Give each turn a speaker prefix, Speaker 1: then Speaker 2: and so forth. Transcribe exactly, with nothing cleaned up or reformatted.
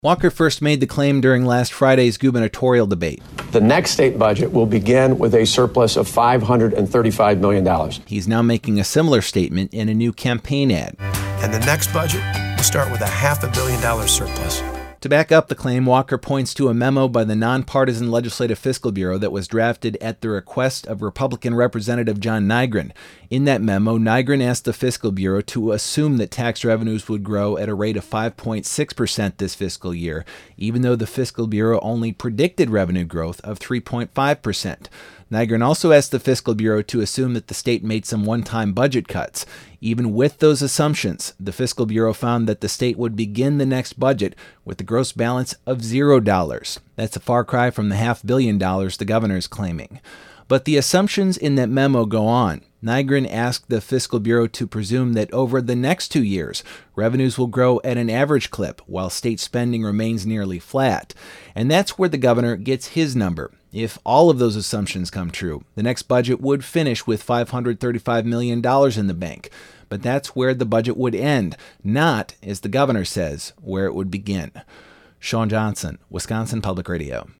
Speaker 1: Walker first made the claim during last Friday's gubernatorial debate.
Speaker 2: The next state budget will begin with a surplus of five hundred thirty-five million dollars.
Speaker 1: He's now making a similar statement in a new campaign ad.
Speaker 3: And the next budget will start with a half a billion dollar surplus.
Speaker 1: To back up the claim, Walker points to a memo by the Nonpartisan Legislative Fiscal Bureau that was drafted at the request of Republican Representative John Nygren. In that memo, Nygren asked the Fiscal Bureau to assume that tax revenues would grow at a rate of five point six percent this fiscal year, even though the Fiscal Bureau only predicted revenue growth of three point five percent. Nygren also asked the Fiscal Bureau to assume that the state made some one-time budget cuts. Even with those assumptions, the Fiscal Bureau found that the state would begin the next budget with a gross balance of zero dollars. That's a far cry from the half billion dollars the governor is claiming. But the assumptions in that memo go on. Nygren asked the Fiscal Bureau to presume that over the next two years, revenues will grow at an average clip while state spending remains nearly flat. And that's where the governor gets his number. If all of those assumptions come true, the next budget would finish with five hundred thirty-five million dollars in the bank. But that's where the budget would end, not, as the governor says, where it would begin. Sean Johnson, Wisconsin Public Radio.